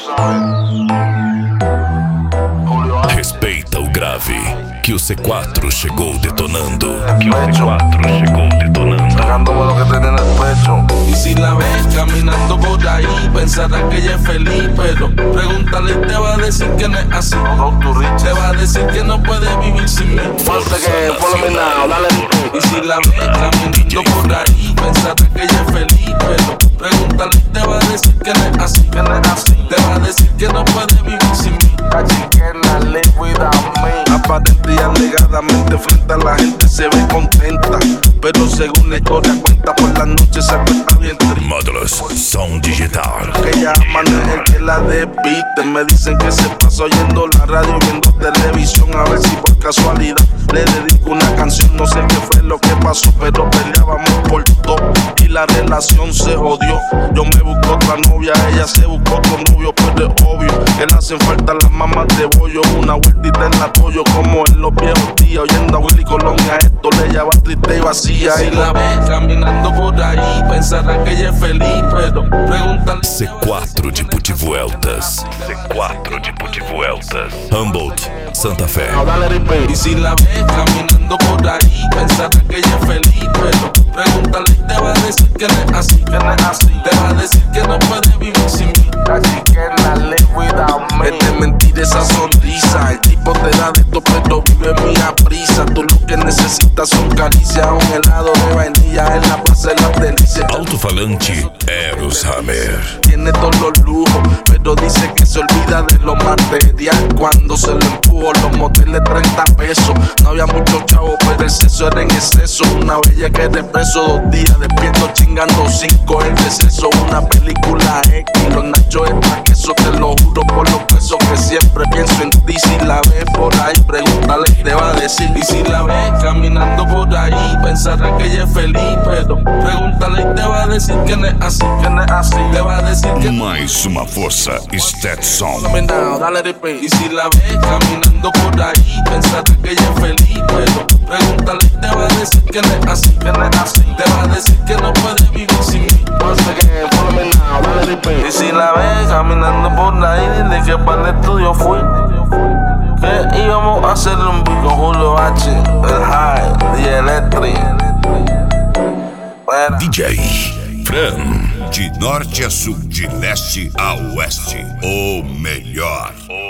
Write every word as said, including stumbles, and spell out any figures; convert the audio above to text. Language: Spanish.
Respeita o grave, que o C quatro chegou detonando. Que o C quatro chegou detonando. Sacándome lo que tenía en el pecho. Y si la ves caminando por ahí, pensará que ella es feliz, pero pregúntale y te va a decir que no es así. Te va a decir que no puede vivir sin mí. Falta que por lo menos dale. Y si la ves caminando por ahí, pensará que ella es feliz, pero pregúntale y te va a decir que no es así. Que no es así. Te va a decir que no puede vivir sin mí. Así que no live without me. Aparente y alegadamente frente a la gente se ve contenta, pero según la historia cuenta por las noches se acuesta bien triste. Módulos Som Digital. Que ella maneja el que la despiste. Me dicen que se pasa oyendo la radio, viendo televisión, a ver si por casualidad le dedico una canción. No sé qué fue lo que pasó, pero peleábamos por todo y la relación se jodió. Yo me busco otra novia, ella se buscó otro novio, pero es obvio que le hacen falta las mamás de bollo. Una vueltita en la pollo como en los viejos días, oyendo a Willy Colón y a esto le lleva triste y vacía. Si la ves caminando por ahí, pensará que ella es feliz, pero pregúntale. C quatro de Putivueltas. C quatro de Putivueltas. Humboldt, Santa Fé. Y si la ves caminando por ahí, pensará que ella es feliz, pero pregúntale y te va a decir que no es así. Que no es así. Te va a decir que no puede vivir sin mí. Así que no live without me. Es de mentira esa sonrisa. El tipo te da de esto, pero vive mía prisa. Tú lo que necesitas son caricias, un helado de vainilla en la plaza de las delicias. Alto-falante Eros Hammer. Tiene todos los lujos, pero dice que se olvida de lo material cuando se lo empujo. Los moteles treinta pesos. No había mucho chavo, pero el sexo era en exceso. Una bella que de preso dos días despierto chingando cinco el deceso. Una película X, los nachos extra queso. Te lo juro por los pesos que siempre pienso en ti. Si la ves por ahí, pregúntale y te va a decir. Y si la ves caminando por ahí, pensará que ella es feliz, pero pregúntale y te va a decir que no es así. Que no es así. Te va a decir que Mais uma força Stetson. Dale repeat. Y si la ves caminando por ahí, pensará que ella es feliz, pero pregúntale y te va a decir que no es así. Que no es así. Te va a decir que no puede vivir sin mí. Y si la ves caminando por ahí, dile que para el estudio fui. Que íbamos a hacer un beat con Julio H, el High, The Electric. D J Fran. De norte a sul, de leste a oeste, o melhor.